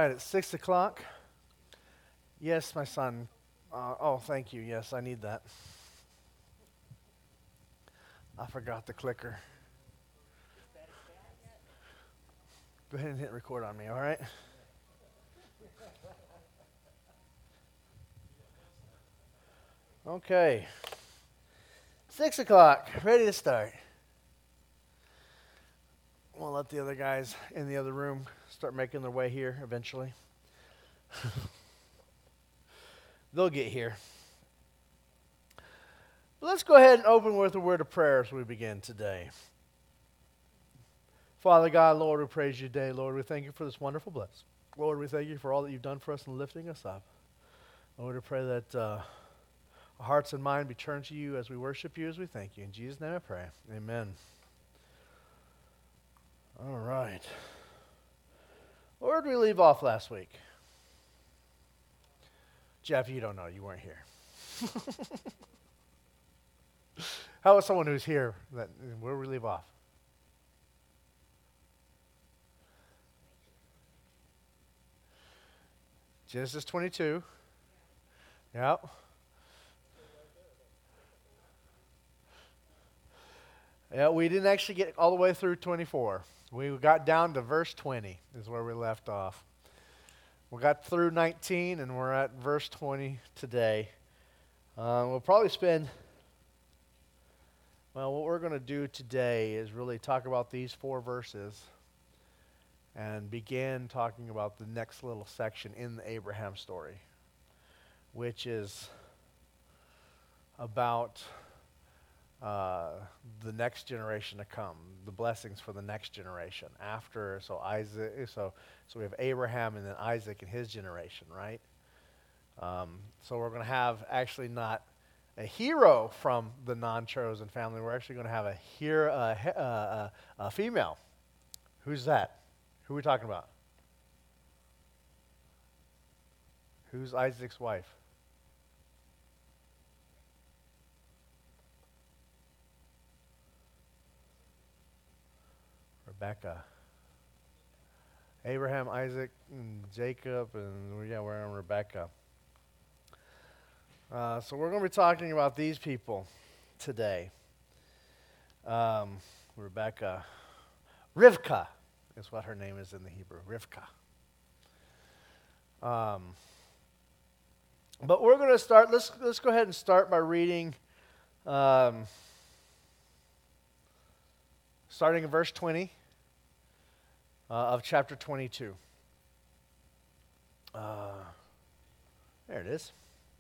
right, it's 6 o'clock. Yes, my son. Oh, thank you. Yes, I need that. I forgot the clicker. Go ahead and hit record on me, all right? Okay. 6 o'clock, ready to start. We'll let the other guys in the other room start making their way here eventually. They'll get here. But let's go ahead and open with a word of prayer as we begin today. Father God, Lord, we praise you today. Lord, we thank you for this wonderful bless. Lord, we thank you for all that you've done for us and lifting us up. Lord, we pray that our hearts and mind be turned to you as we worship you, as we thank you. In Jesus' name I pray. Amen. All right. Where did we leave off last week? Jeff, you don't know. You weren't here. How about someone who's here? Where did we leave off? Genesis 22. Yep. Yeah, we didn't actually get all the way through 24. We got down to verse 20 is where we left off. We got through 19 and we're at verse 20 today. We'll probably spend, what we're going to do today is really talk about these 4 verses and begin talking about the next little section in the Abraham story, which is about the next generation to come, the blessings for the next generation after. So we have Abraham and then Isaac and his generation, right? So we're going to have actually not a hero from the non-chosen family. We're actually going to have a female. Who's that? Who are we talking about? Who's Isaac's wife? Rebecca. Abraham, Isaac, and Jacob, and we're on Rebecca. So we're going to be talking about these people today. Rebecca. Rivka is what her name is in the Hebrew. Rivka. But we're going to start, let's go ahead and start by reading, starting in verse 20 of chapter 22. There it is.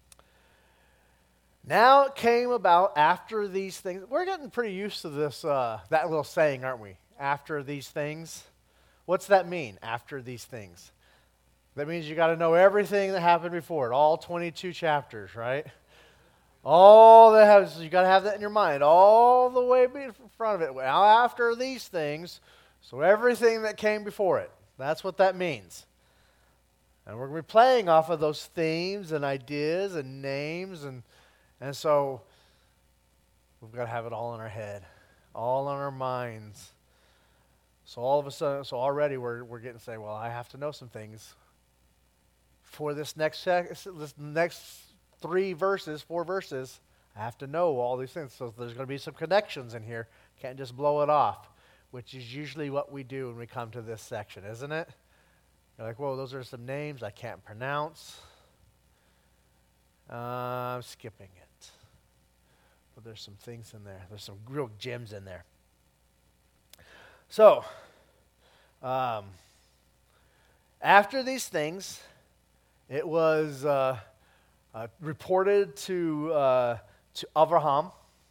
Now it came about after these things. We're getting pretty used to this, that little saying, aren't we? After these things. What's that mean, after these things? That means you got to know everything that happened before it, all 22 chapters, right? All that has, you got to have that in your mind, all the way in front of it. Well, after these things, so everything that came before it. That's what that means. And we're going to be playing off of those themes and ideas and names, and so we've got to have it all in our head, all on our minds. So all of a sudden, so already we're getting to say, well, I have to know some things for this next 4 verses. I have to know all these things. So there's going to be some connections in here. Can't just blow it off, which is usually what we do when we come to this section, isn't it? You're like, whoa, those are some names I can't pronounce. I'm skipping it. But there's some things in there. There's some real gems in there. So, after these things, it was reported to Abraham,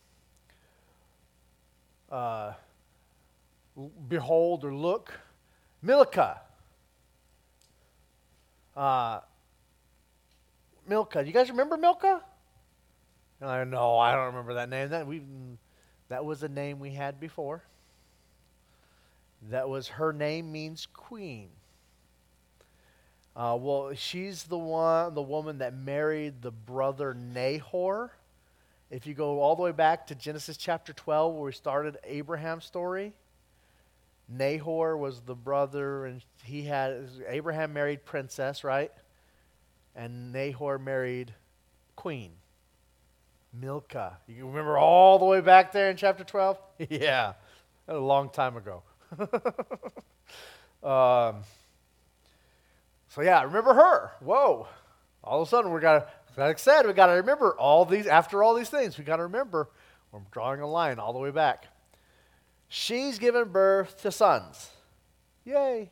behold or look, Milcah. Milcah. Do you guys remember Milcah? No, I don't remember that name. That was a name we had before. That was, her name means queen. Well, she's the woman that married the brother Nahor. If you go all the way back to Genesis chapter 12, where we started Abraham's story, Nahor was the brother, and Abraham married princess, right? And Nahor married queen, Milcah. You remember all the way back there in chapter 12? Yeah, that was a long time ago. So yeah, remember her. Whoa. All of a sudden, like I said, we got to remember after all these things, we got to remember, we're drawing a line all the way back. She's given birth to sons. Yay.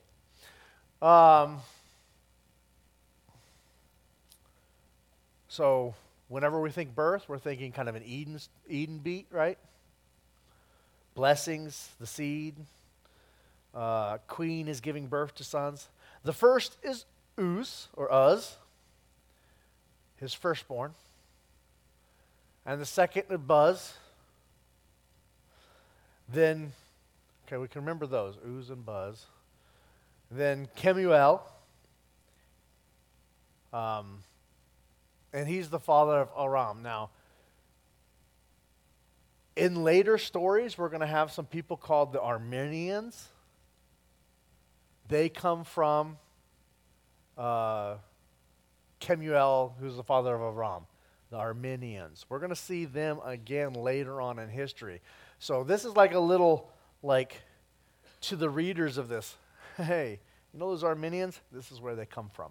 So whenever we think birth, we're thinking kind of an Eden beat, right? Blessings, the seed. Queen is giving birth to sons. The first is Uz, his firstborn. And the second is Buz. Then, okay, we can remember those, Uz and Buz. Then Kemuel. And he's the father of Aram. Now, in later stories, we're going to have some people called the Armenians. They come from Kemuel, who's the father of Aram, the Armenians. We're going to see them again later on in history. So this is like a little, to the readers of this, hey, you know those Armenians? This is where they come from.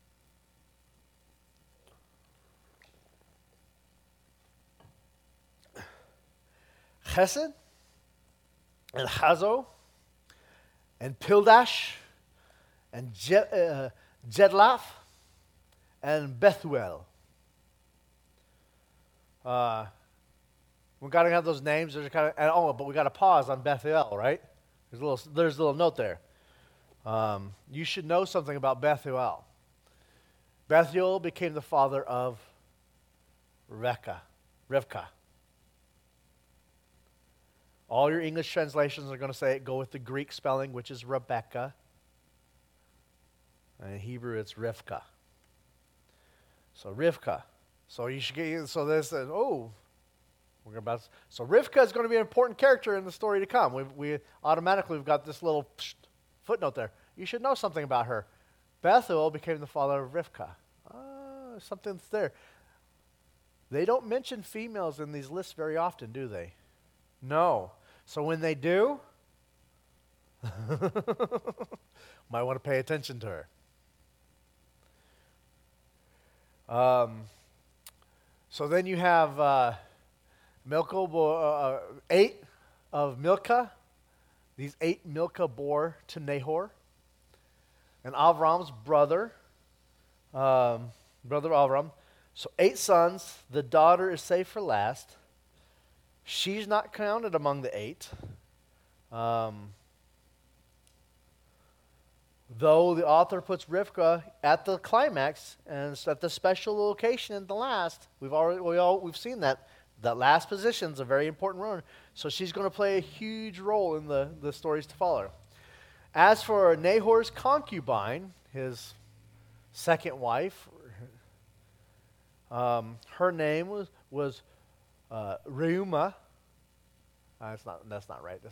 Chesed and Hazo and Pildash and Jedlaf and Bethuel. We got to have those names. But we got to pause on Bethuel, right? There's a little note there. You should know something about Bethuel. Bethuel became the father of Rivkah. All your English translations are going to go with the Greek spelling, which is Rebecca. And in Hebrew, it's Rivkah. So Rivkah. So you should get. So this. So Rivkah is going to be an important character in the story to come. We've got this little footnote there. You should know something about her. Bethuel became the father of Rivkah. Something's there. They don't mention females in these lists very often, do they? No. So when they do, might want to pay attention to her. So then you have Milcah, 8 of Milcah. These 8 Milcah bore to Nahor. And Avram's brother Avram. So 8 sons. The daughter is saved for last. She's not counted among the 8. Though the author puts Rivkah at the climax and it's at the special location at the last, we've seen that last position is a very important role. So she's going to play a huge role in the stories to follow. As for Nahor's concubine, his second wife, her name was Reumah. That's not right.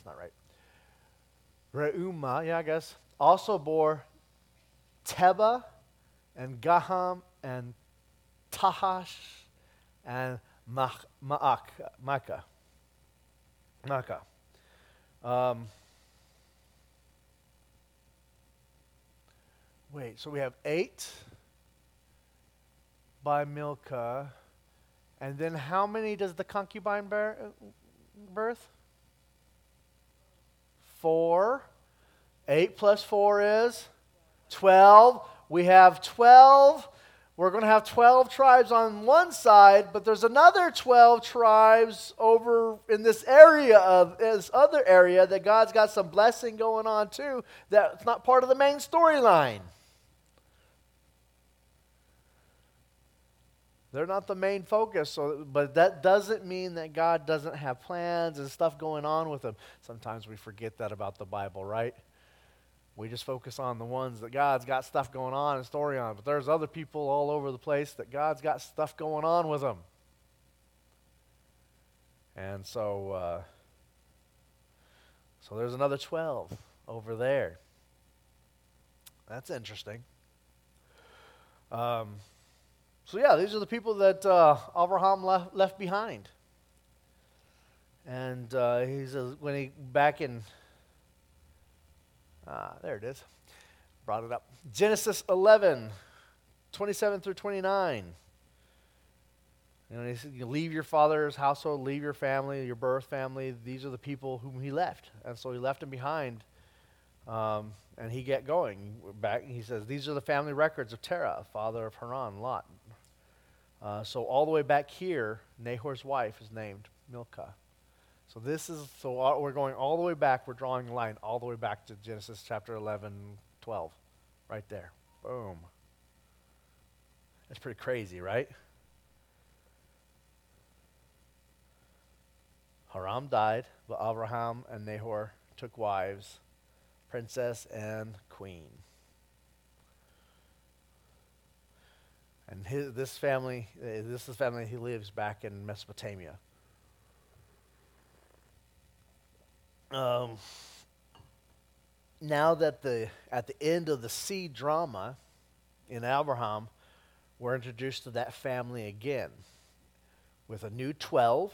Reumah, yeah, I guess. Also bore Teba and Gaham and Tahash and Makkah. So we have 8 by Milcah. And then how many does the concubine birth? 4. 8 plus 4 is 12. We have 12. We're going to have 12 tribes on one side, but there's another 12 tribes over in this other area that God's got some blessing going on too. That's not part of the main storyline. They're not the main focus, but that doesn't mean that God doesn't have plans and stuff going on with them. Sometimes we forget that about the Bible, right? We just focus on the ones that God's got stuff going on and story on, but there's other people all over the place that God's got stuff going on with them. And so there's another 12 over there. That's interesting. So yeah, these are the people that Abraham left behind. And when he back in, there it is, brought it up. Genesis 11, 27 through 29. He said, you leave your father's household, leave your family, your birth family. These are the people whom he left. And so he left them behind. And he get going. Back, he says, these are the family records of Terah, father of Haran, Lot. So all the way back here, Nahor's wife is named Milcah. So we're going all the way back. We're drawing a line all the way back to Genesis chapter 11, 12. Right there. Boom. That's pretty crazy, right? Haram died, but Abraham and Nahor took wives, princess and queen. And this is the family he lives back in Mesopotamia. Now that at the end of the seed drama in Abraham, we're introduced to that family again with a new 12.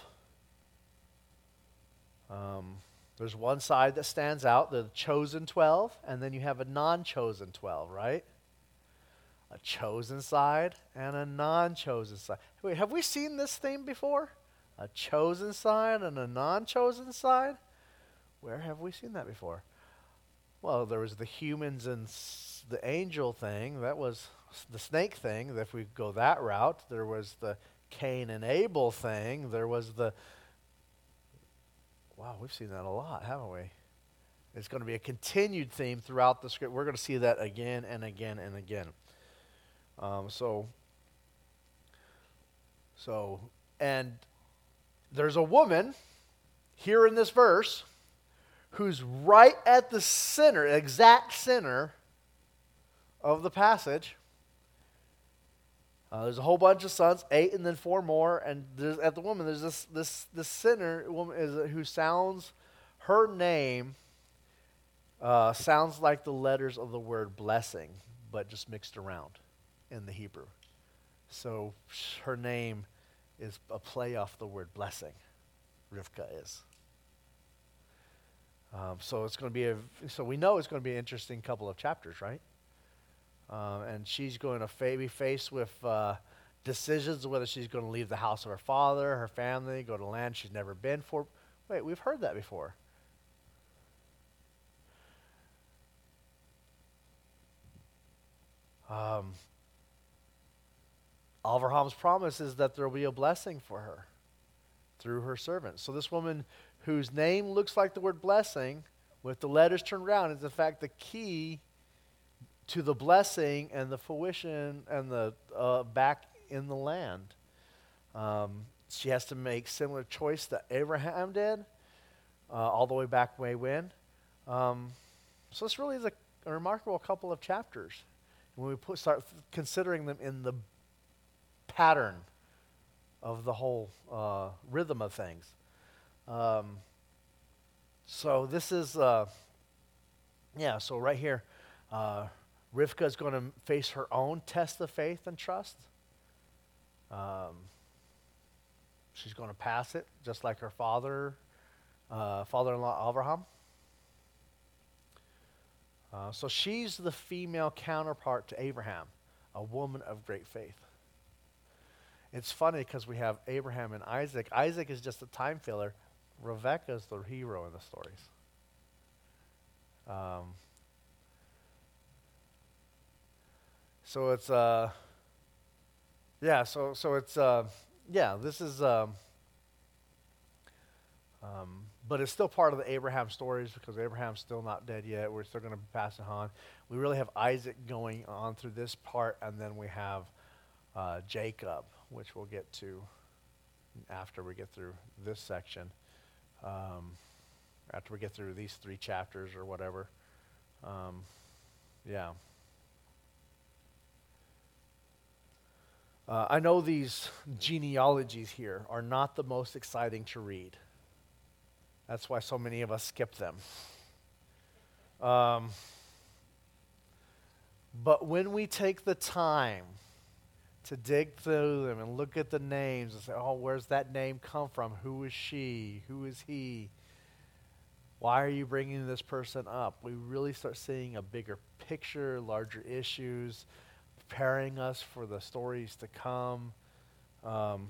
There's one side that stands out, the chosen 12, and then you have a non-chosen 12, right? A chosen side and a non-chosen side. Wait, have we seen this theme before? A chosen side and a non-chosen side? Where have we seen that before? Well, there was the humans and the angel thing. That was the snake thing, if we go that route. There was the Cain and Abel thing. There was wow, we've seen that a lot, haven't we? It's going to be a continued theme throughout the script. We're going to see that again and again and again. And there's a woman here in this verse who's right at the center, exact center of the passage. There's a whole bunch of sons, 8 and then 4 more, and at the woman, there's this sinner woman who sounds, her name sounds like the letters of the word blessing, but just mixed around in the Hebrew. So her name is a play off the word blessing. Rivka is. So it's going to be so we know it's going to be an interesting couple of chapters, right? And she's going to be faced with decisions whether she's going to leave the house of her father, her family, go to land she's never been for. Wait, we've heard that before. Abraham's promise is that there will be a blessing for her through her servant. So this woman whose name looks like the word blessing, with the letters turned around, is in fact the key to the blessing and the fruition and the back in the land. She has to make similar choice that Abraham did, all the way back way when. So this really is a remarkable couple of chapters when we start considering them in the pattern of the whole rhythm of things. So this is, so right here, Rivka is going to face her own test of faith and trust. She's going to pass it, just like her father-in-law Abraham. So she's the female counterpart to Abraham, a woman of great faith. It's funny because we have Abraham and Isaac. Isaac is just a time filler. Rebecca is the hero in the stories. So it's this is but it's still part of the Abraham stories because Abraham's still not dead yet. We're still going to be passing on. We really have Isaac going on through this part, and then we have Jacob, which we'll get to after we get through this section. After we get through these 3 chapters or whatever. I know these genealogies here are not the most exciting to read. That's why so many of us skip them. Um, but when we take the time to dig through them and look at the names and say, oh, where's that name come from? Who is she? Who is he? Why are you bringing this person up? We really start seeing a bigger picture, larger issues, preparing us for the stories to come. Um,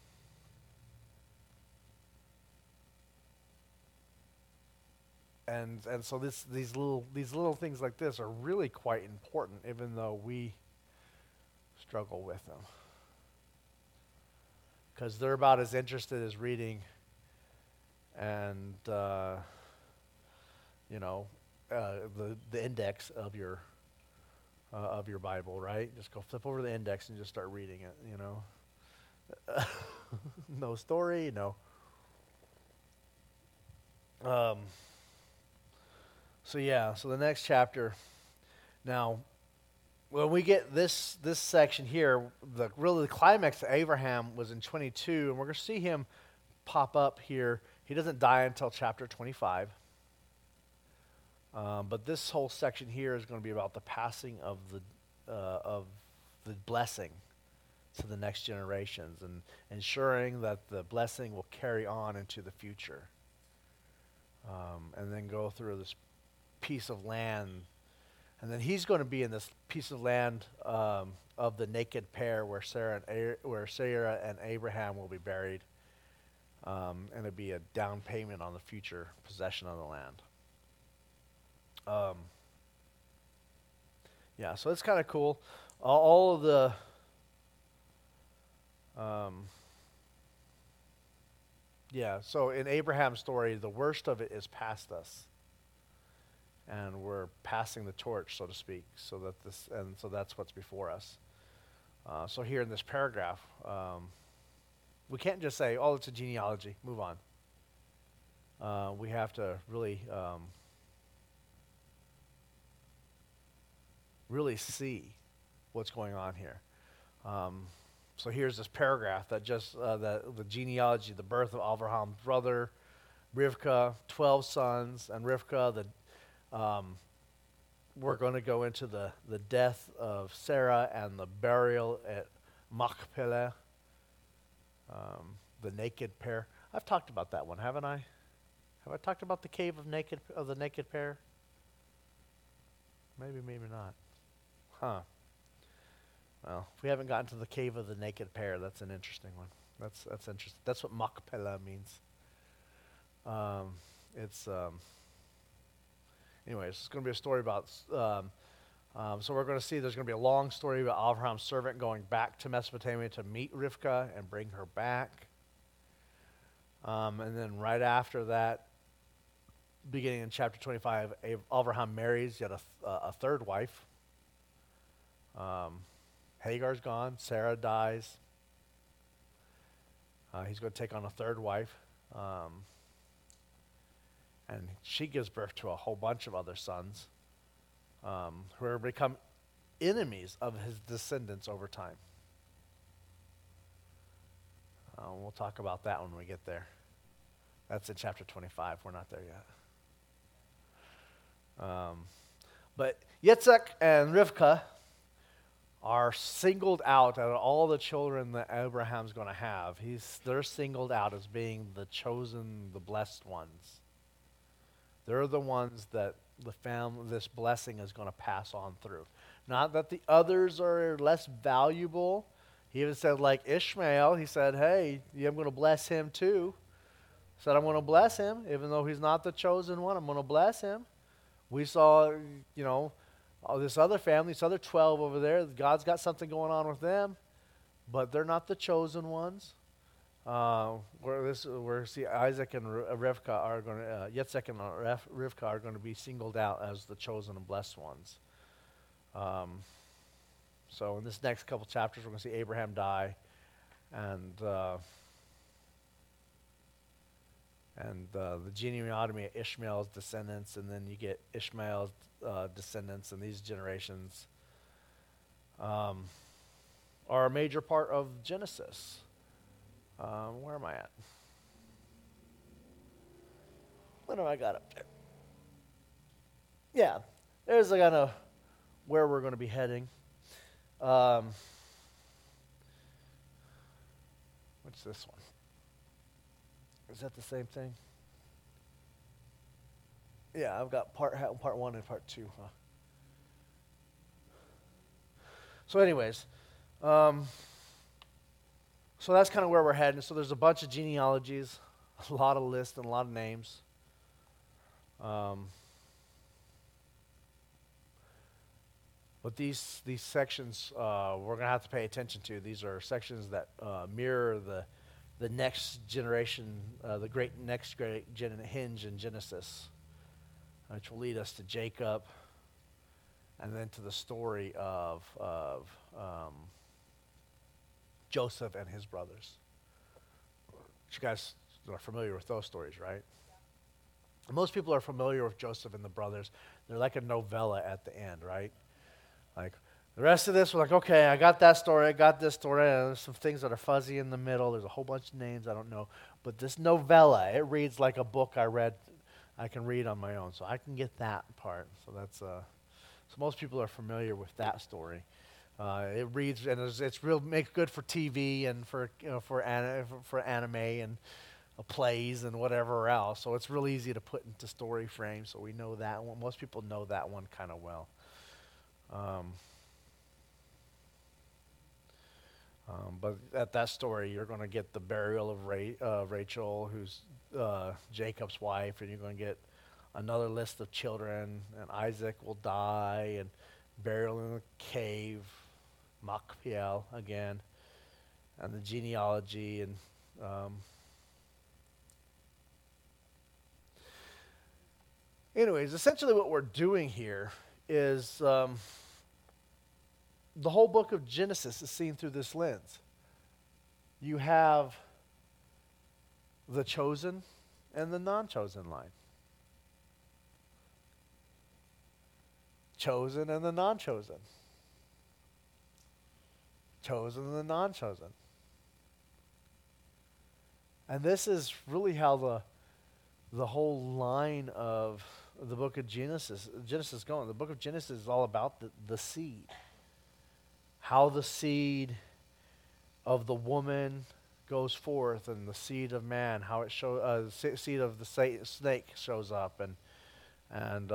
and so these little things like this are really quite important, even though we struggle with them, because they're about as interested as reading and you know the index of your Bible, right? Just go flip over the index and just start reading it. No story, no. Um, so the next chapter. Now, when we get this section here, the climax of Abraham was in 22, and we're going to see him pop up here. He doesn't die until chapter 25. But this whole section here is going to be about the passing of the blessing to the next generations and ensuring that the blessing will carry on into the future. And then go through this piece of land. And then he's going to be in this piece of land of the naked pair where Sarah and Abraham will be buried. And it'll be a down payment on the future possession of the land. So it's kind of cool. All of the so in Abraham's story, the worst of it is past us, and we're passing the torch, so to speak. So that's what's before us. So here in this paragraph, we can't just say, "Oh, it's a genealogy. Move on." We have to really. Really see what's going on here. So here's this paragraph that just the genealogy, the birth of Abraham's brother, Rivkah, 12 sons, and Rivkah. We're going to go into the death of Sarah and the burial at Machpelah, the naked pair. I've talked about that one, haven't I? Have I talked about the cave of the naked pair? Maybe not. Huh. Well, if we haven't gotten to the cave of the naked pair, that's an interesting one. That's interesting. That's what Machpelah means. Anyways, it's going to be a story about. So we're going to see there's going to be a long story about Abraham's servant going back to Mesopotamia to meet Rivkah and bring her back. And then right after that, beginning in chapter 25, Abraham marries yet a third wife. Hagar's gone. Sarah dies. He's going to take on a third wife. And she gives birth to a whole bunch of other sons who are become enemies of his descendants over time. We'll talk about that when we get there. That's in chapter 25. We're not there yet. But Yitzhak and Rivkah are singled out of all the children that Abraham's going to have. They're singled out as being the chosen, the blessed ones. They're the ones that this blessing is going to pass on through. Not that the others are less valuable. He even said, like Ishmael, he said, hey, I'm going to bless him too. He said, I'm going to bless him, even though he's not the chosen one. I'm going to bless him. We saw, this other family, this other 12 over there, God's got something going on with them, but they're not the chosen ones. Isaac and Rivkah are going to, Yitzhak and Rivkah are going to be singled out as the chosen and blessed ones. So in this next couple chapters, we're going to see Abraham die, and the genealogy of Ishmael's descendants, and then you get Ishmael's descendants, and these generations are a major part of Genesis. Where am I at? What have I got up there? yeah, there's kind of where we're going to be heading. Um, what's this one? Is that the same thing? Yeah, I've got part one and part two. Huh? So, anyways, um, so that's kind of where we're heading. So there's a bunch of genealogies, a lot of lists, and a lot of names. Um, but these sections we're going to have to pay attention to. These are sections that mirror the next generation, the great hinge in Genesis, which will lead us to Jacob, and then to the story of Joseph and his brothers. You guys are familiar with those stories, right? Most people are familiar with Joseph and the brothers. They're like a novella at the end, right? Like the rest of this, we're like, okay, I got that story, I got this story, and there's some things that are fuzzy in the middle. There's a whole bunch of names I don't know. But this novella, it reads like a book I can read on my own. So I can get that part. So that's so most people are familiar with that story. It reads and it's real makes good for TV and for for anime and plays and whatever else. So it's real easy to put into story frames. So we know that one. Most people know that one kind of well. But at that story, you're going to get the burial of Rachel, who's Jacob's wife, and you're going to get another list of children, and Isaac will die, and burial in a cave, Machpeal again, and the genealogy, and anyways, essentially what we're doing here is the whole book of Genesis is seen through this lens. You have the chosen and the non-chosen line. Chosen and the non-chosen. Chosen and the non-chosen. And this is really how the whole line of the book of Genesis is going. The book of Genesis is all about the seed. How the seed of the woman goes forth, and the seed of man, how it seed of the snake shows up, and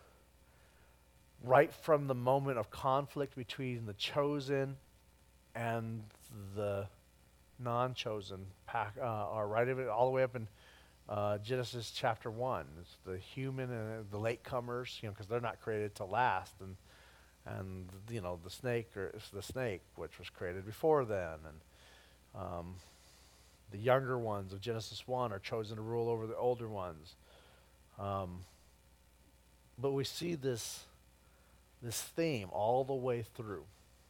right from the moment of conflict between the chosen and the non-chosen, are right of it all the way up in Genesis chapter 1. It's the human and the latecomers, because they're not created to last, and the snake, which was created before then, and the younger ones of Genesis 1 are chosen to rule over the older ones. But we see this theme all the way through.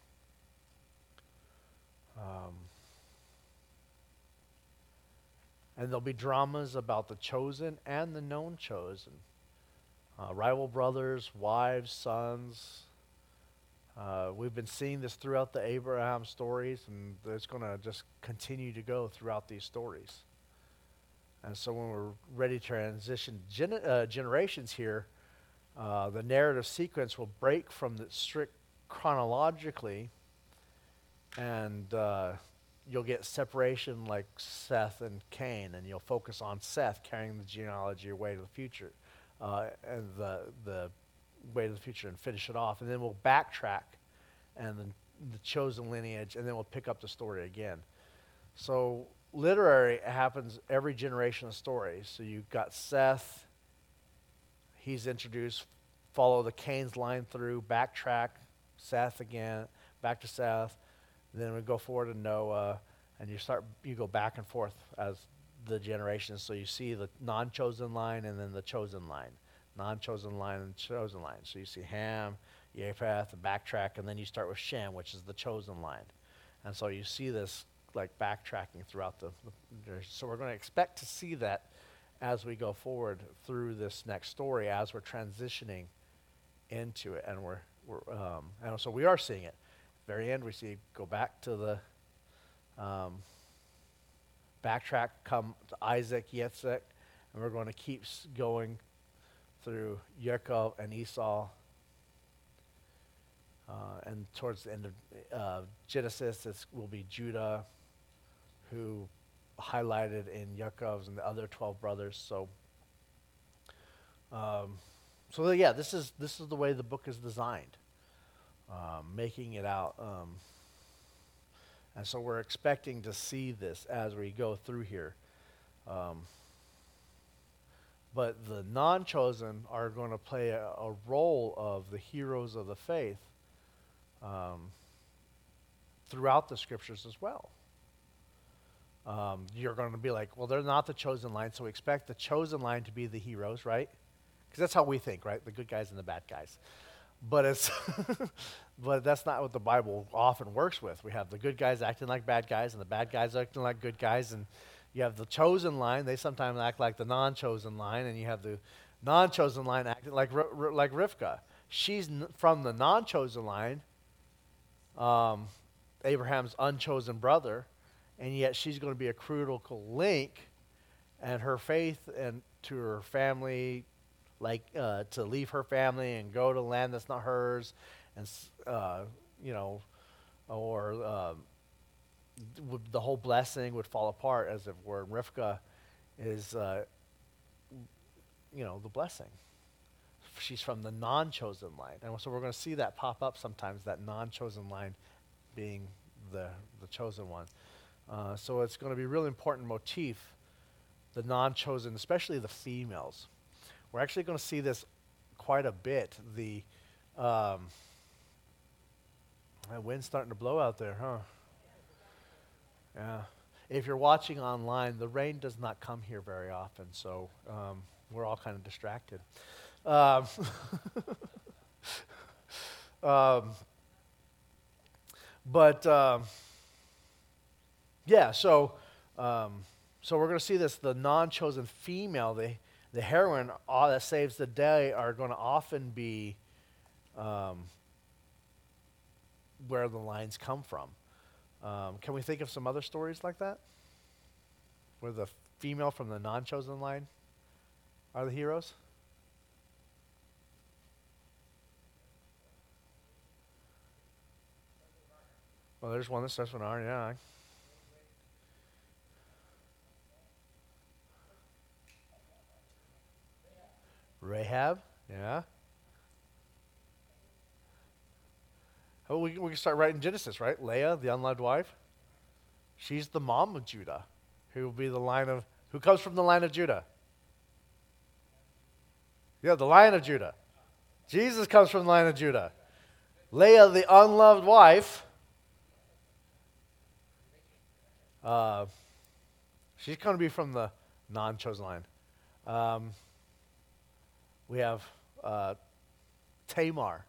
And there'll be dramas about the chosen and the known chosen. Rival brothers, wives, sons. We've been seeing this throughout the Abraham stories, and it's going to just continue to go throughout these stories. And so when we're ready to transition generations here, the narrative sequence will break from the strict chronologically, and you'll get separation like Seth and Cain, and you'll focus on Seth carrying the genealogy away to the future, and the way to the future, and finish it off. And then we'll backtrack and then the chosen lineage, and then we'll pick up the story again. So literary happens every generation of stories. So you've got Seth, he's introduced, follow the Cain's line through, backtrack, Seth again, back to Seth, then we go forward to Noah, and you go back and forth as the generations. So you see the non-chosen line and then the chosen line. Non-chosen line and chosen line. So you see Ham, Japheth, and backtrack, and then you start with Shem, which is the chosen line. And so you see this like backtracking throughout the so we're going to expect to see that as we go forward through this next story, as we're transitioning into it, and and so we are seeing it. Very end, we see go back to the backtrack, come to Isaac, Yitzhak, and we're going to keep going through Yaakov and Esau. And towards the end of Genesis, it will be Judah, who highlighted in Yaakov's and the other 12 brothers. So this is the way the book is designed, making it out. And so we're expecting to see this as we go through here. But the non-chosen are going to play a role of the heroes of the faith throughout the scriptures as well. You're going to be like, well, they're not the chosen line, so we expect the chosen line to be the heroes, right? Because that's how we think, right? The good guys and the bad guys. But it's but that's not what the Bible often works with. We have the good guys acting like bad guys and the bad guys acting like good guys, and you have the chosen line. They sometimes act like the non-chosen line, and you have the non-chosen line acting like like Rivka. She's from the non-chosen line, Abraham's unchosen brother, and yet she's going to be a critical link, and her faith and to her family, to leave her family and go to land that's not hers, and the whole blessing would fall apart as if where Rivka is, the blessing. She's from the non-chosen line, and so we're going to see that pop up sometimes. That non-chosen line being the chosen one. So it's going to be a really important motif. The non-chosen, especially the females. We're actually going to see this quite a bit. The wind's starting to blow out there, huh? Yeah. If you're watching online, the rain does not come here very often, so we're all kind of distracted. So we're going to see this. The non-chosen female, the heroine that saves the day, are going to often be where the lines come from. Can we think of some other stories like that? Where the female from the non-chosen line are the heroes? Well, there's one that starts with R, yeah. Rahab, yeah. Oh, we can start right in Genesis, right? Leah, the unloved wife. She's the mom of Judah, who will be who comes from the line of Judah. Yeah, the line of Judah. Jesus comes from the line of Judah. Leah, the unloved wife, she's going to be from the non-chosen line. We have Tamar,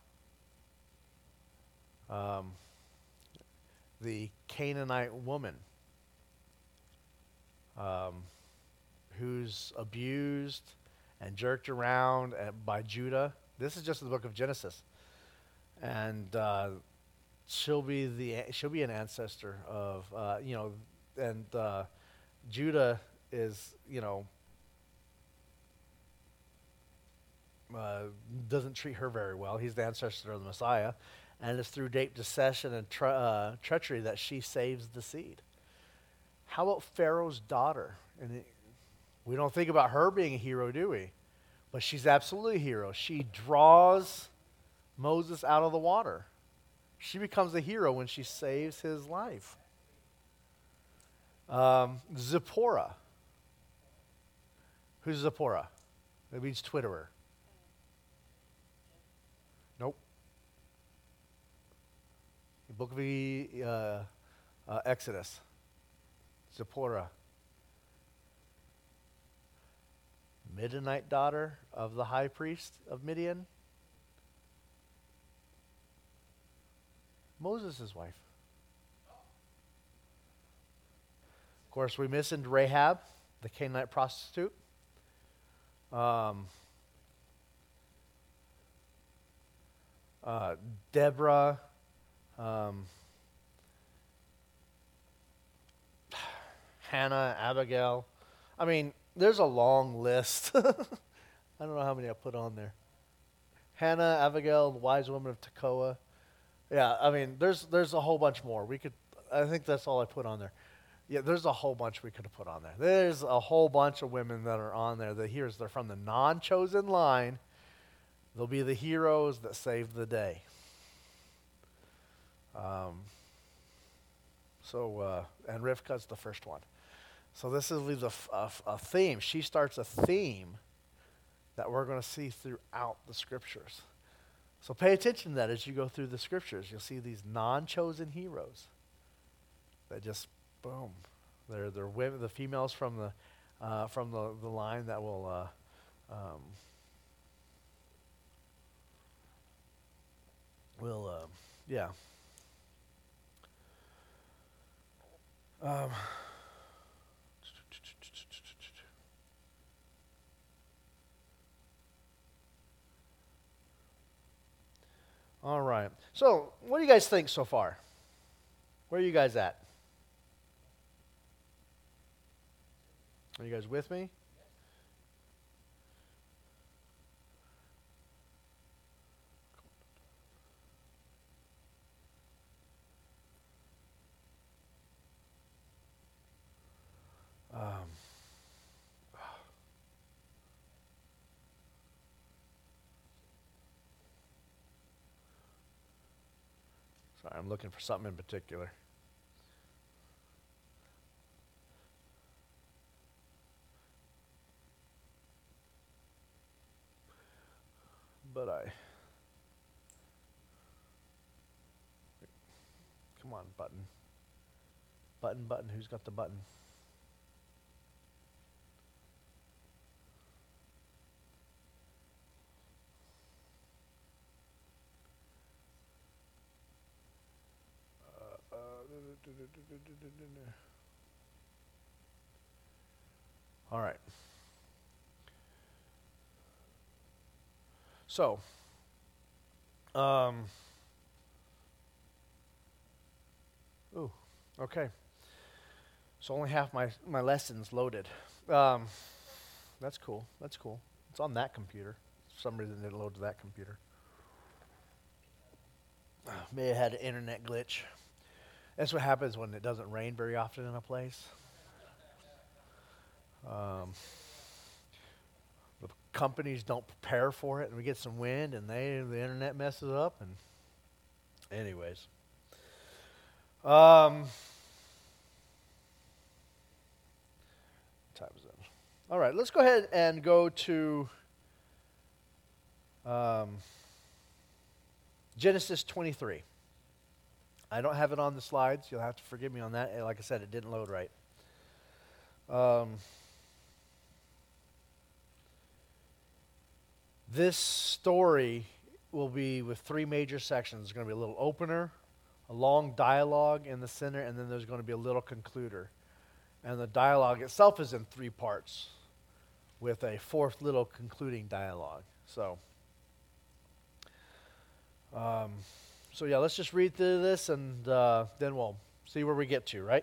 the Canaanite woman, who's abused and jerked around by Judah. This is just the book of Genesis, and she'll be an ancestor of and Judah is doesn't treat her very well. He's the ancestor of the Messiah, and it's through deep deception and treachery that she saves the seed. How about Pharaoh's daughter? And we don't think about her being a hero, do we? But she's absolutely a hero. She draws Moses out of the water. She becomes a hero when she saves his life. Zipporah. Who's Zipporah? That means Twitterer. Nope. The book of Exodus. Zipporah. Midianite daughter of the high priest of Midian. Moses' wife. Of course, we mentioned Rahab, the Canaanite prostitute. Deborah. Hannah, Abigail. I mean, there's a long list I don't know how many I put on there. Hannah, Abigail, the wise woman of Tekoa. Yeah, I mean, there's a whole bunch more. I think that's all I put on there. Yeah, there's a whole bunch we could have put on there. There's a whole bunch of women that are on there. They're from the non-chosen line. They'll be the heroes that save the day. And Rivka's the first one. So this is a theme. She starts a theme that we're going to see throughout the scriptures. So pay attention to that as you go through the scriptures. You'll see these non-chosen heroes that just, boom. They're women, the females from the line that will yeah. All right. So, what do you guys think so far? Where are you guys at? Are you guys with me? Sorry, I'm looking for something in particular. But come on, button. Button, who's got the button? All right. So, okay. So only half my lessons loaded. That's cool. That's cool. It's on that computer. For some reason it didn't load to that computer. May have had an internet glitch. That's what happens when it doesn't rain very often in a place. The companies don't prepare for it, and we get some wind, and the internet messes up. And anyways, what time is it? All right, let's go ahead and go to Genesis 23. I don't have it on the slides. You'll have to forgive me on that. Like I said, it didn't load right. This story will be with three major sections. There's going to be a little opener, a long dialogue in the center, and then there's going to be a little concluder. And the dialogue itself is in three parts with a fourth little concluding dialogue. So yeah, let's just read through this, and then we'll see where we get to, right?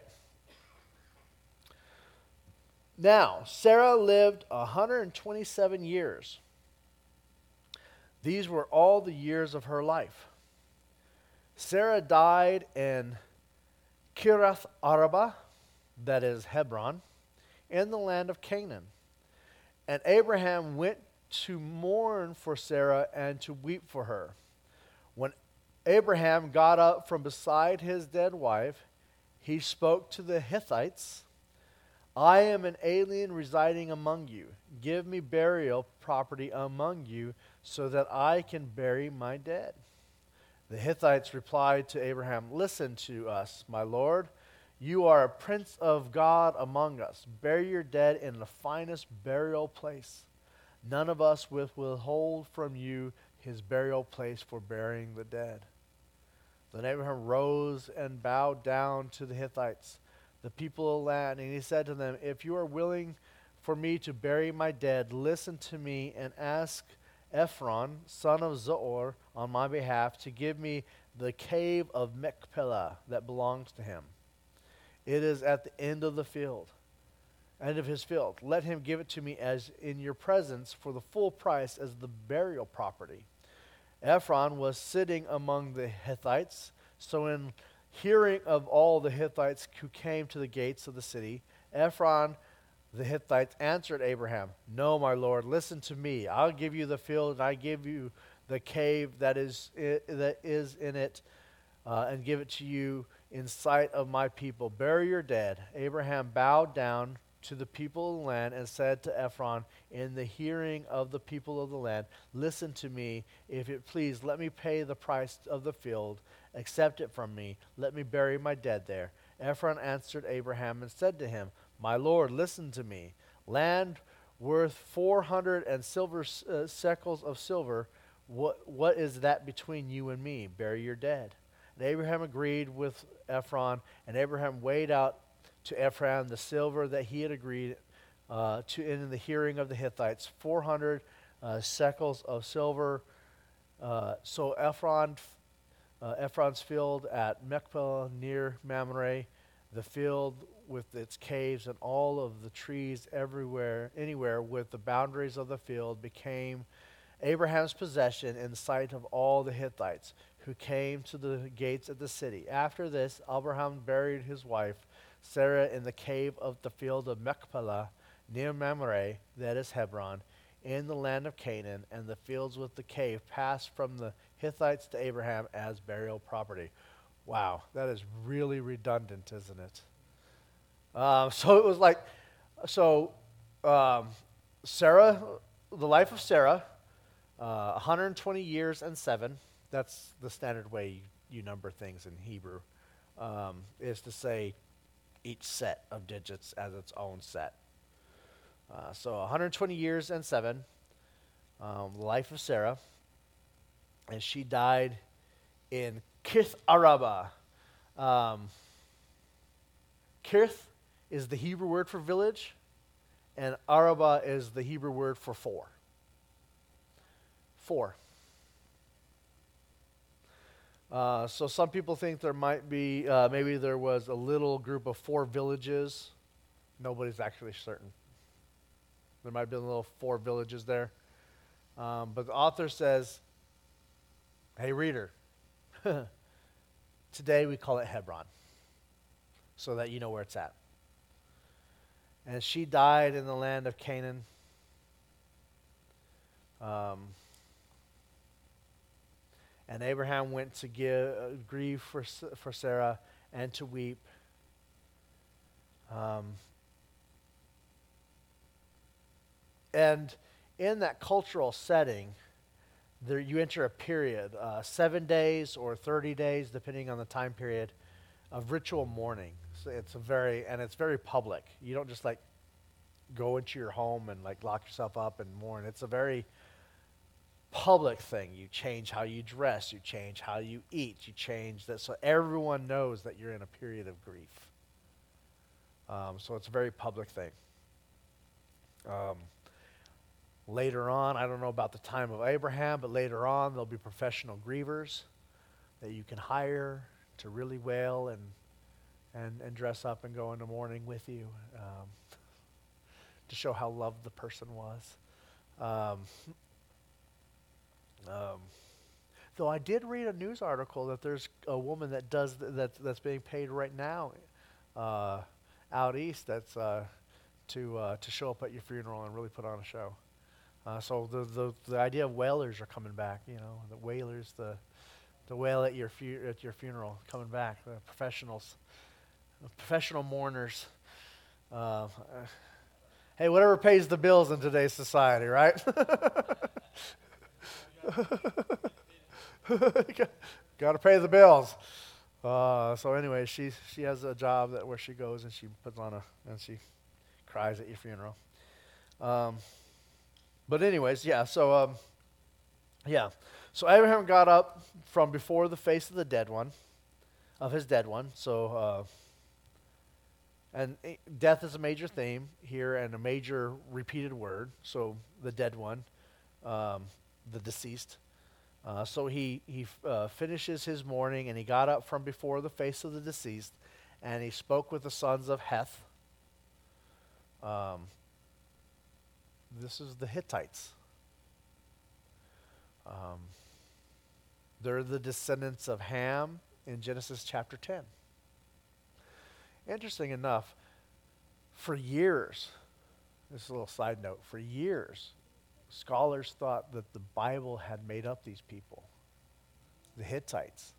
Now, Sarah lived 127 years. These were all the years of her life. Sarah died in Kiriath Arba, that is Hebron, in the land of Canaan. And Abraham went to mourn for Sarah and to weep for her. When Abraham got up from beside his dead wife, he spoke to the Hittites, I am an alien residing among you. Give me burial property among you so that I can bury my dead. The Hittites replied to Abraham, listen to us, my lord. You are a prince of God among us. Bury your dead in the finest burial place. None of us will withhold from you his burial place for burying the dead. Then Abraham rose and bowed down to the Hittites, the people of the land, and he said to them, if you are willing for me to bury my dead, listen to me and ask Ephron, son of Zohar, on my behalf to give me the cave of Machpelah that belongs to him. It is at the end of the field. and of his field. Let him give it to me as in your presence for the full price as the burial property. Ephron was sitting among the Hittites, so in hearing of all the Hittites who came to the gates of the city, Ephron the Hittites answered Abraham, "No, my lord, listen to me. I'll give you the field, and I give you the cave that is in it, and give it to you in sight of my people. Bury your dead." Abraham bowed down to the people of the land and said to Ephron in the hearing of the people of the land, "Listen to me, if it please, let me pay the price of the field. Accept it from me. Let me bury my dead there." Ephron answered Abraham and said to him, "My lord, listen to me. Land worth 400 and silver shekels of silver. What is that between you and me? Bury your dead." And Abraham agreed with Ephron, and Abraham weighed out to Ephron the silver that he had agreed to in the hearing of the Hittites, 400 shekels of silver. So Ephron's field at Machpelah near Mamre, the field with its caves and all of the trees anywhere with the boundaries of the field became Abraham's possession in sight of all the Hittites who came to the gates of the city. After this, Abraham buried his wife Sarah in the cave of the field of Machpelah near Mamre, that is Hebron, in the land of Canaan, and the fields with the cave passed from the Hittites to Abraham as burial property. Wow, that is really redundant, isn't it? So it was like, Sarah, the life of Sarah, 120 years and 7. That's the standard way you number things in Hebrew, is to say each set of digits as its own set. So 120 years and 7, the life of Sarah, and she died in Kirth Araba. Kirth is the Hebrew word for village, and Araba is the Hebrew word for four. Four. So some people think there might be, maybe there was a little group of 4 villages. Nobody's actually certain. There might have been little 4 villages there. But the author says, hey reader, today we call it Hebron, so that you know where it's at. And she died in the land of Canaan. And Abraham went to grieve for Sarah and to weep. And in that cultural setting, there you enter a period, 7 days or 30 days, depending on the time period, of ritual mourning. So it's very public. You don't just like go into your home and like lock yourself up and mourn. It's a very public thing. You change how you dress, you change how you eat, you change that, so everyone knows that you're in a period of grief. So it's a very public thing. Later on, I don't know about the time of Abraham, but later on there'll be professional grievers that you can hire to really wail and dress up and go into mourning with you, to show how loved the person was. Though I did read a news article that there's a woman that does that's being paid right now out east that's to show up at your funeral and really put on a show. So the idea of wailers are coming back. You know, the wailers, the wail at your funeral coming back. The professionals, professional mourners. Hey, whatever pays the bills in today's society, right? Got to pay the bills. So anyway, she has a job where she goes and she puts on and she cries at your funeral. But anyways, yeah. So So Abraham got up from before the face of his dead one. So and death is a major theme here and a major repeated word. So the dead one, the deceased. So he finishes his mourning, and he got up from before the face of the deceased, and he spoke with the sons of Heth, This is the Hittites. Um, they're the descendants of Ham in Genesis chapter 10. Interesting enough, for years, this is a little side note, for years, scholars thought that the Bible had made up these people, the Hittites.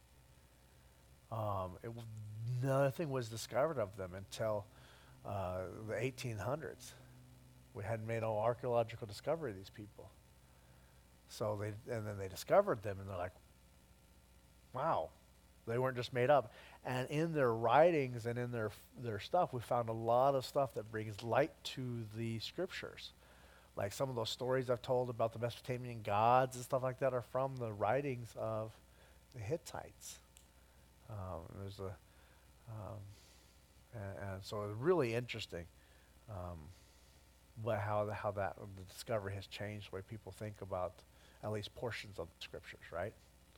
Nothing was discovered of them until the 1800s. We hadn't made no archaeological discovery of these people. And then they discovered them, and they're like, wow, they weren't just made up. And in their writings and in their stuff, we found a lot of stuff that brings light to the scriptures. Like some of those stories I've told about the Mesopotamian gods and stuff like that are from the writings of the Hittites. And so it's really interesting how the discovery has changed the way people think about at least portions of the scriptures, right?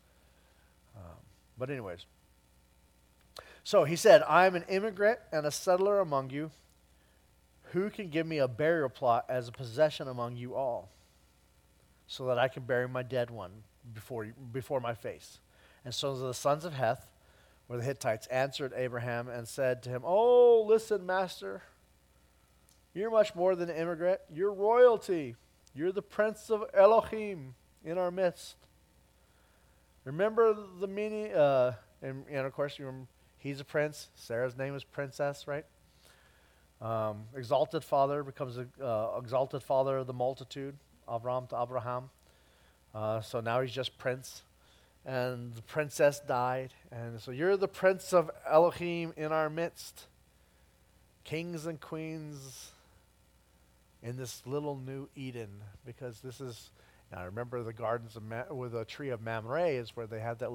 But anyways, so he said, I'm an immigrant and a settler among you. Who can give me a burial plot as a possession among you all, so that I can bury my dead one before my face? And so the sons of Heth, or the Hittites, answered Abraham and said to him, oh, listen, master, you're much more than an immigrant. You're royalty. You're the prince of Elohim in our midst. Remember the meaning, and of course, you remember, he's a prince. Sarah's name is princess, right? Exalted father becomes exalted father of the multitude, Avram to Abraham. So now he's just prince. And the princess died. And so you're the prince of Elohim in our midst. Kings and queens in this little new Eden. Because this is, now remember the gardens of with the tree of Mamre is where they had that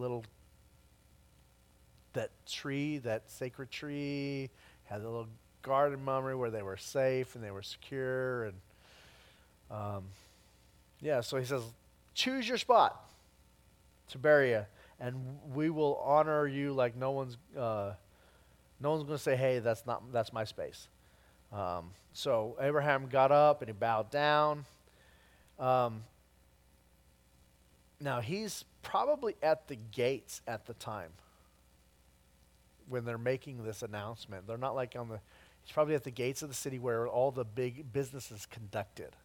tree, that sacred tree, had a little garden Mamre where they were safe and they were secure. And so he says, choose your spot to bury you, and we will honor you like no one's going to say, hey, that's my space. So Abraham got up and he bowed down. Now he's probably at the gates at the time when they're making this announcement. They're not like he's probably at the gates of the city where all the big business is conducted.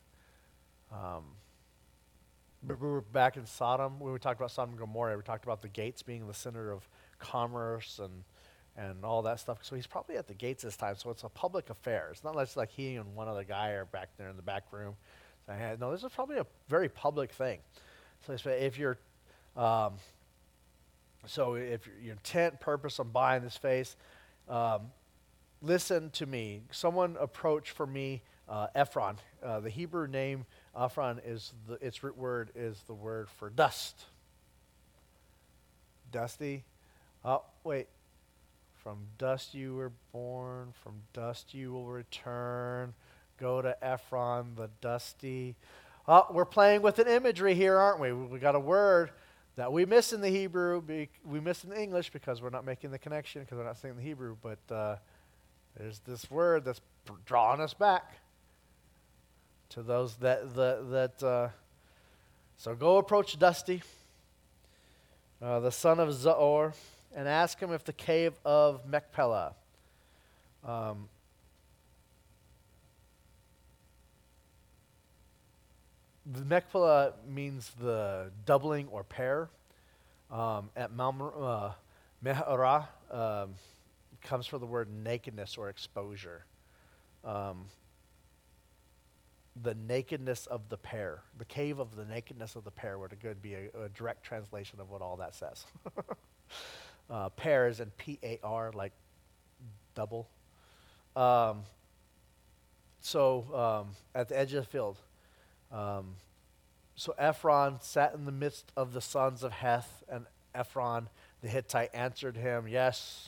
We were back in Sodom, when we talked about Sodom and Gomorrah, we talked about the gates being the center of commerce and all that stuff. So he's probably at the gates this time, so it's a public affair. It's not like he and one other guy are back there in the back room. No, this is probably a very public thing. So if your intent, purpose on buying this face, listen to me. Someone approached for me Ephron. The Hebrew name Ephron its root word is the word for dust. Dusty. Oh, wait. From dust you were born, from dust you will return. Go to Ephron, the dusty. Oh, we're playing with an imagery here, aren't we? We got a word that we miss in the Hebrew, we miss in the English because we're not making the connection, because we're not saying the Hebrew, but there's this word that's drawing us back to those so go approach Dusty, the son of Zaor, and ask him if the cave of Machpelah, the Machpelah means the doubling or pair. At Meharah comes from the word nakedness or exposure. The nakedness of the pair. The cave of the nakedness of the pair would be a direct translation of what all that says. Pair is in P-A-R, like double. So at the edge of the field. So Ephron sat in the midst of the sons of Heth, and Ephron the Hittite answered him, yes,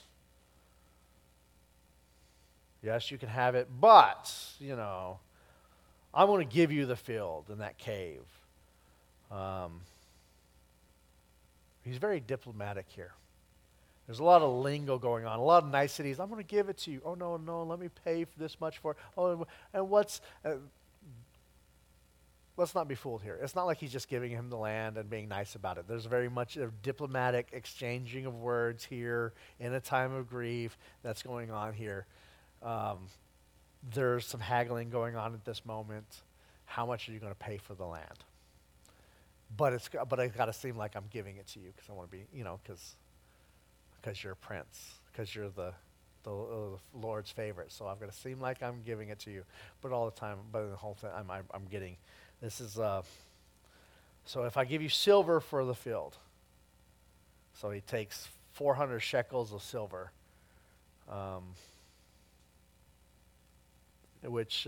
you can have it, but, I'm going to give you the field in that cave. He's very diplomatic here. There's a lot of lingo going on, a lot of niceties. I'm going to give it to you. Oh, no, no, let me pay for this much for it. Oh, and let's not be fooled here. It's not like he's just giving him the land and being nice about it. There's very much a diplomatic exchanging of words here in a time of grief that's going on here. There's some haggling going on at this moment. How much are you going to pay for the land? But it's got to seem like I'm giving it to you because I want to be, because you're a prince, because you're the Lord's favorite. So I'm going to seem like I'm giving it to you, but all the time, but the whole thing, I'm getting. This is so if I give you silver for the field, so he takes 400 shekels of silver, which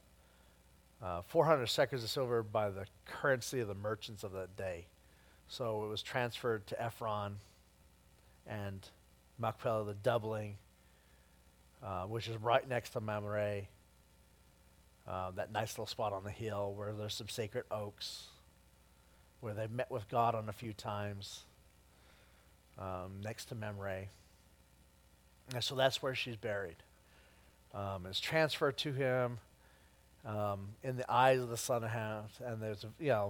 400 shekels of silver by the currency of the merchants of that day. So it was transferred to Ephron and Machpelah, the doubling, which is right next to Mamre, that nice little spot on the hill where there's some sacred oaks, where they met with God on a few times, next to Mamre. And so that's where she's buried. It's transferred to him in the eyes of the son of Ham, and there's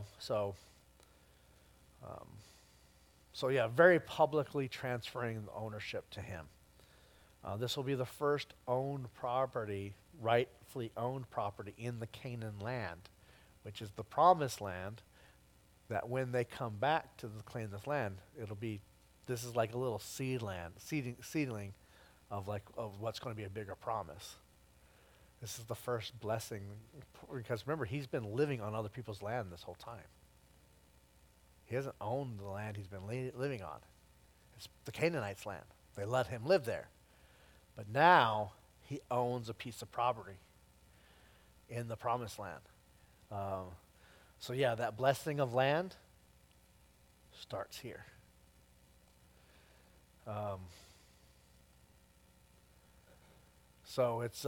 so yeah, very publicly transferring the ownership to him. This will be the first owned property, rightfully owned property in the Canaan land, which is the promised land, that when they come back to claim this land, this is like a little seedling of what's going to be a bigger promise. This is the first blessing, because remember, he's been living on other people's land this whole time. He hasn't owned the land he's been living on. It's the Canaanites' land. They let him live there. But now he owns a piece of property in the promised land. So yeah, that blessing of land starts here. So it's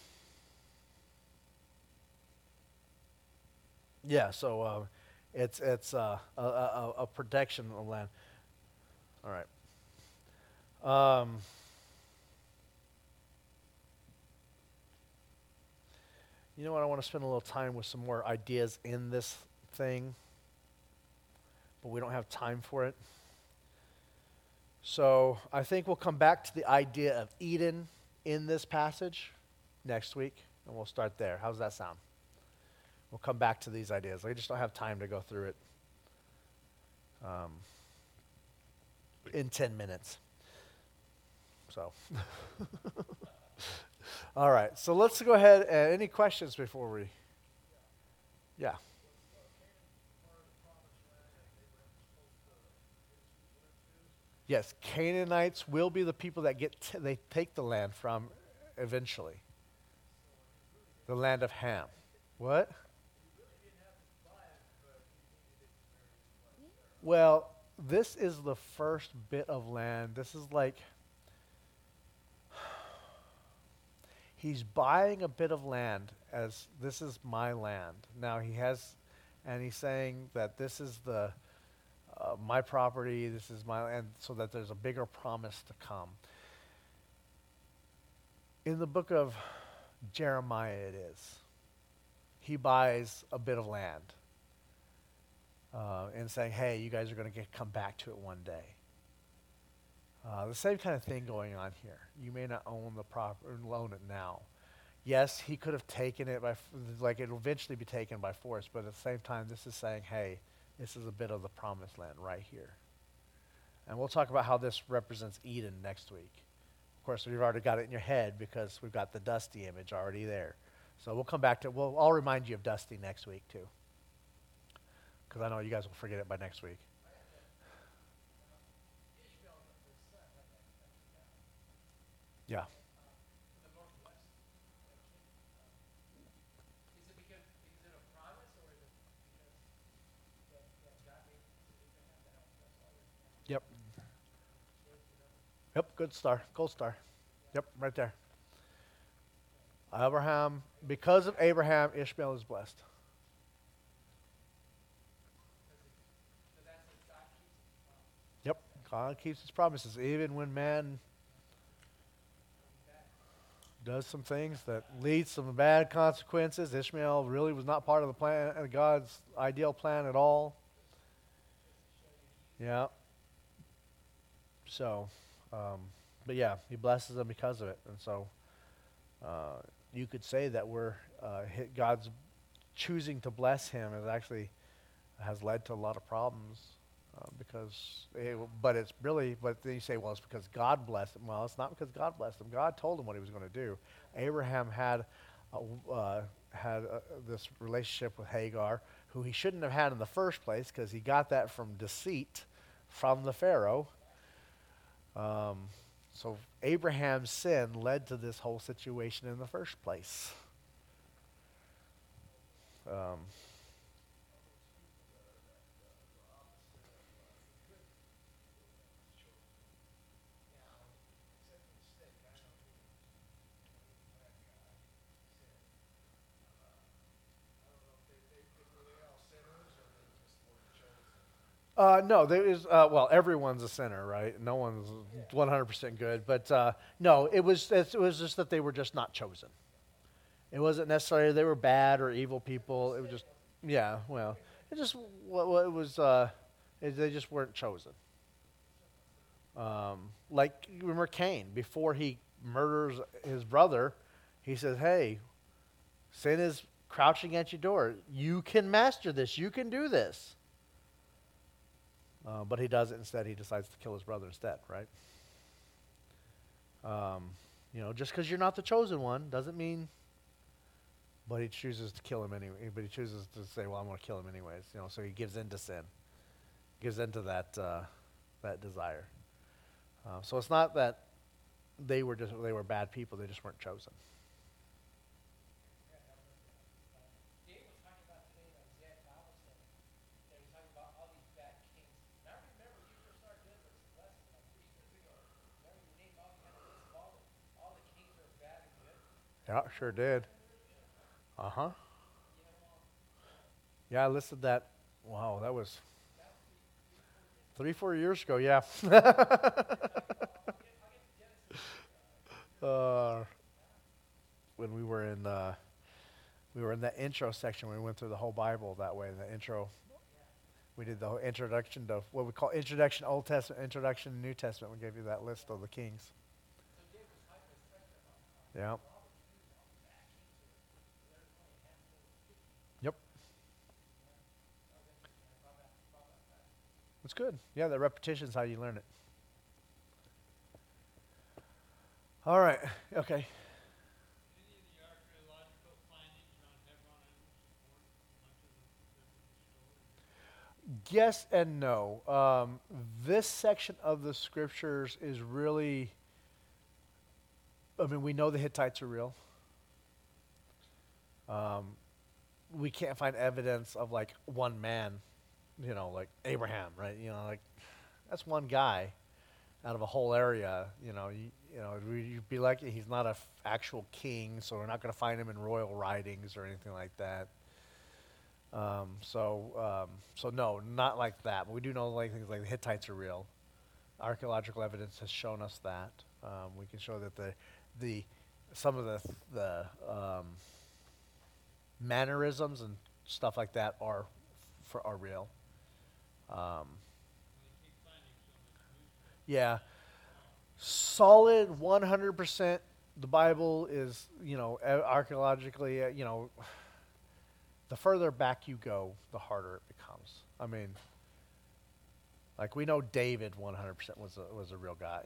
it's a protection of land. All right. You know what? I want to spend a little time with some more ideas in this thing, but we don't have time for it. So I think we'll come back to the idea of Eden in this passage next week, and we'll start there. How's that sound? We'll come back to these ideas. I just don't have time to go through it in 10 minutes. So, all right. So let's go ahead. Any questions before we? Yeah. Yes, Canaanites will be the people that they take the land from eventually. The land of Ham. What? Well, this is the first bit of land. This is like, he's buying a bit of land as this is my land. Now and he's saying that this is my property, this is my land, so that there's a bigger promise to come. In the book of Jeremiah it is. He buys a bit of land. And saying, hey, you guys are going to come back to it one day. The same kind of thing going on here. You may not own the property, own it now. Yes, he could have taken it it'll eventually be taken by force, but at the same time, this is saying, hey, this is a bit of the promised land right here. And we'll talk about how this represents Eden next week. Of course, we've already got it in your head because we've got the Dusty image already there. So we'll come back to I'll remind you of Dusty next week too, because I know you guys will forget it by next week. Yeah. Yep. Yep, good star, gold star. Yep, right there. Abraham, because of Abraham, Ishmael is blessed. Yep, God keeps his promises, even when man does some things that lead to some bad consequences. Ishmael really was not part of the plan, God's ideal plan at all. Yeah. So, but yeah, he blesses them because of it. And so you could say that God's choosing to bless him is actually has led to a lot of problems but then you say, well, it's because God blessed him. Well, it's not because God blessed him. God told him what he was going to do. Abraham had this relationship with Hagar, who he shouldn't have had in the first place because he got that from deceit from the Pharaoh. So Abraham's sin led to this whole situation in the first place. No, everyone's a sinner, right? No one's 100% good, but no, it was just that they were just not chosen. It wasn't necessarily they were bad or evil people. It was just, yeah, well, it just it was. They just weren't chosen. Like remember Cain, before he murders his brother, he says, "Hey, sin is crouching at your door. You can master this. You can do this." But he does it instead. He decides to kill his brother instead, right? Just because you're not the chosen one doesn't mean. But he chooses to kill him anyway. But he chooses to say, "Well, I'm going to kill him anyways." So he gives in to sin, gives in to that desire. So it's not that they were bad people; they just weren't chosen. Yeah, sure did. Uh-huh. Yeah, I listed that. Wow, that was 3-4 years ago, yeah. When we were in that intro section, we went through the whole Bible that way. In the intro, we did the whole introduction to what we call introduction Old Testament, introduction New Testament. We gave you that list of the kings. Yeah. Yep. That's good. Yeah, that repetition is how you learn it. All right. Okay. Yes and no. This section of the scriptures is really, we know the Hittites are real. We can't find evidence of like one man, like Abraham, right? That's one guy out of a whole area. You'd be lucky he's not an actual king, so we're not going to find him in royal writings or anything like that. So no, not like that. But we do know like things like the Hittites are real. Archaeological evidence has shown us that. We can show that some of the mannerisms and stuff like that are real. Yeah, solid 100%. The Bible is archaeologically the further back you go, the harder it becomes. Like we know David 100% was a real guy,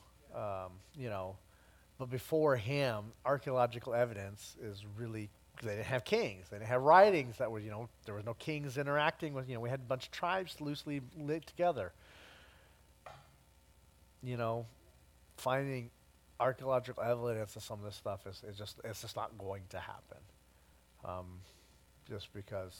but before him, archaeological evidence is really, they didn't have kings. They didn't have writings that were, there was no kings interacting with, we had a bunch of tribes loosely linked together. Finding archaeological evidence of some of this stuff it's just not going to happen. Just because,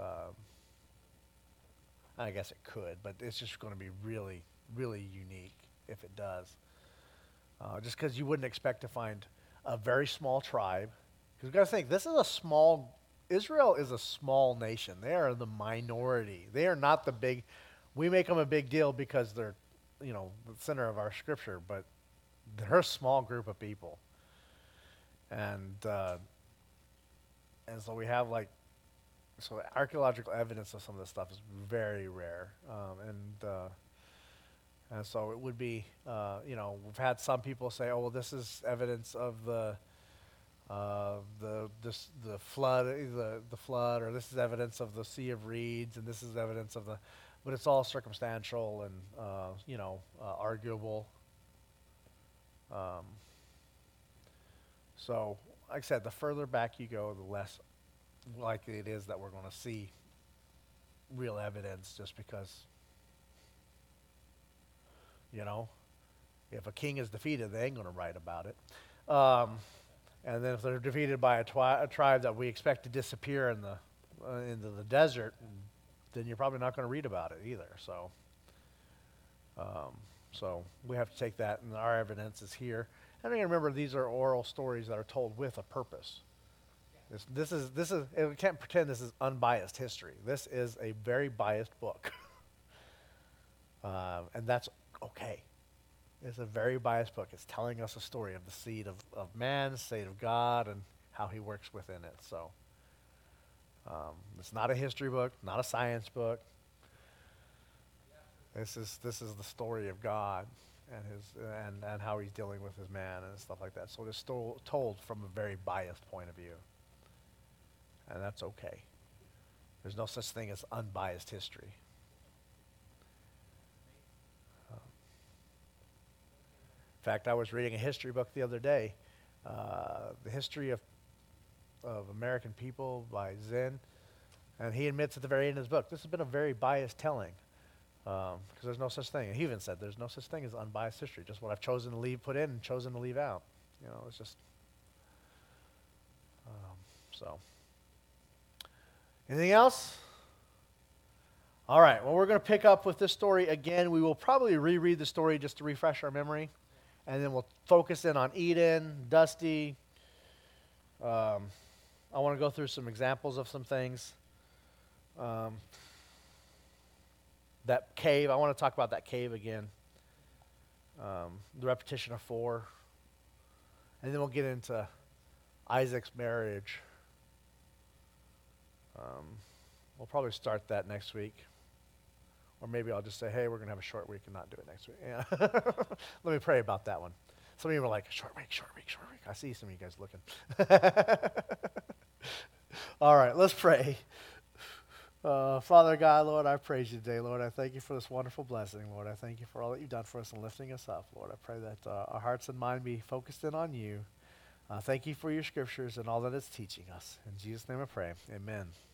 I guess it could, but it's just going to be really, really unique if it does. Just because you wouldn't expect to find a very small tribe. Because you've got to think, Israel is a small nation. They are the minority. They are not the big, we make them a big deal because they're the center of our scripture, but they're a small group of people. And so we have so archaeological evidence of some of this stuff is very rare. And so it would be, we've had some people say, oh, well, this is evidence of the flood, the flood, or this is evidence of the Sea of Reeds, and this is evidence of but it's all circumstantial and, arguable. So, like I said, the further back you go, the less likely it is that we're going to see real evidence, just because, if a king is defeated, they ain't going to write about it. And then if they're defeated by a tribe that we expect to disappear into the desert, then you're probably not going to read about it either. So we have to take that, and our evidence is here. And again, remember, these are oral stories that are told with a purpose. This is. We can't pretend this is unbiased history. This is a very biased book, and that's okay. It's a very biased book. It's telling us a story of the seed of man, the seed of God, and how He works within it. So it's not a history book, not a science book. This is the story of God and how He's dealing with His man and stuff like that. So it's told from a very biased point of view, and that's okay. There's no such thing as unbiased history. In fact, I was reading a history book the other day, the history of American people by Zinn, and he admits at the very end of his book, this has been a very biased telling, because there's no such thing. And he even said there's no such thing as unbiased history, just what I've chosen to put in and chosen to leave out. It's just, so. Anything else? All right, well, we're going to pick up with this story again. We will probably reread the story just to refresh our memory. And then we'll focus in on Eden, Dusty. I want to go through some examples of some things. That cave, I want to talk about that cave again. The repetition of 4. And then we'll get into Isaac's marriage. We'll probably start that next week. Or maybe I'll just say, hey, we're going to have a short week and not do it next week. Yeah. Let me pray about that one. Some of you were like, short week. I see some of you guys looking. All right, let's pray. Father God, Lord, I praise you today, Lord. I thank you for this wonderful blessing, Lord. I thank you for all that you've done for us and lifting us up, Lord. I pray that our hearts and mind be focused in on you. Thank you for your scriptures and all that it's teaching us. In Jesus' name I pray, amen.